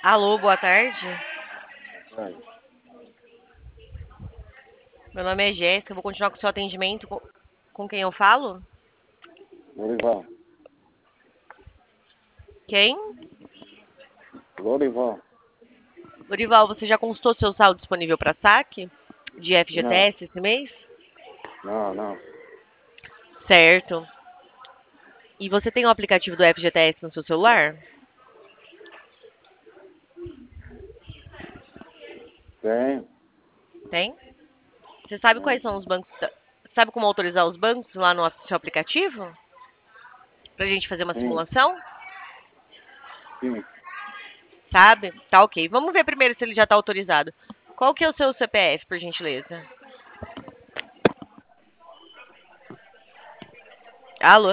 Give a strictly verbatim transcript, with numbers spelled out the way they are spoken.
Alô, boa tarde. Ai, Meu nome é Jéssica, eu vou continuar com o seu atendimento. Com, com quem eu falo? Lorival. Quem? Lorival. Lorival, você já consultou seu saldo disponível para saque de Não, F G T S esse mês? não, não. Certo. E você tem o aplicativo do F G T S no seu celular? Tem. Tem? Você sabe Tem. quais são os bancos? da- Sabe como autorizar os bancos lá no seu aplicativo? Pra gente fazer uma Sim, simulação? sim. Sabe? Tá ok. Vamos ver primeiro se ele já tá autorizado. Qual que é o seu C P F, por gentileza? Alô?